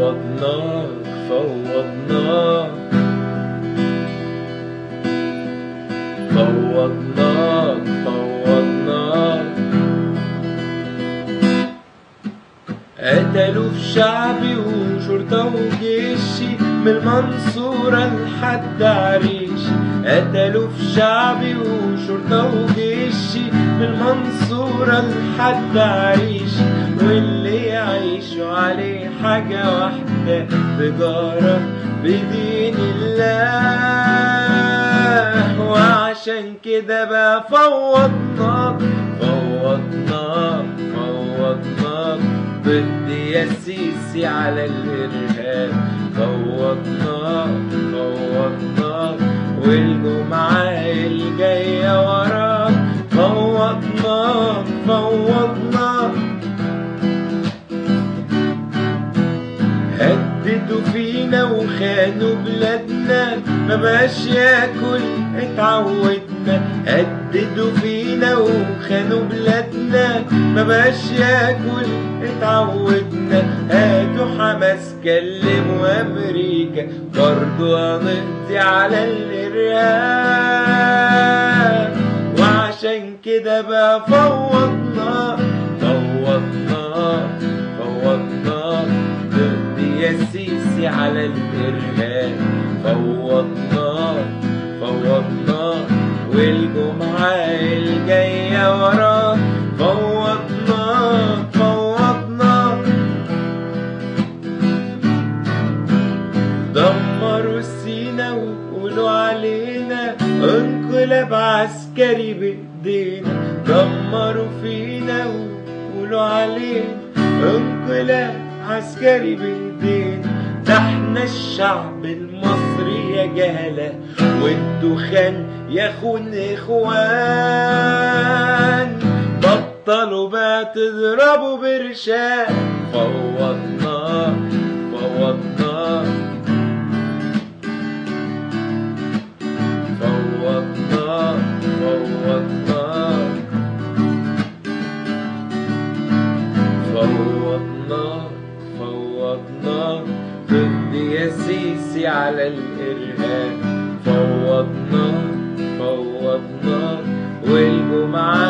فوضناك فوضناك فوضناك فوضناك. قتلوا في شعبي وشرطة وجيشي من المنصورة لحد عريش. قتلوا في شعبي وشرطة وجيشي من المنصورة لحد عريش. واللي يعيشوا عليه حاجة واحدة تجارة بدين الله. وعشان كده بقى فوضناك فوضناك فوضناك ضد يا سيسي على الإرهاب. فوضناك فوضناك والجمعة الجاية وراك. فوضناك فوضناك. هددوا فينا وخانوا بلادنا مبقاش ياكل اتعودنا. هددوا فينا وخانوا بلادنا مبقاش ياكل اتعودنا. هاتوا حماس كلموا امريكا برضو هنقضي على الارهاب. وعشان كده بقى فوضناك فوضناك فوضناك ضد يا سيسي على الارهاب. فوضناك فوضناك والجمعة الجاية وراك. فوضناك فوضناك. دمروا سينا وقولوا علينا انقلاب عسكري بايدينا. دمروا فينا وقولوا علينا انقلاب عسكري بايدينا. ده احنا الشعب المصري يا جهلة والدخان يخون اخوان. بطلوا بقى تضربوا برشام. فوضناك فوضناك فوضناك فوضناك فوضناك فوضناك ضد يا سيسي على الإرهاب. فوضناك فوضناك والجمعة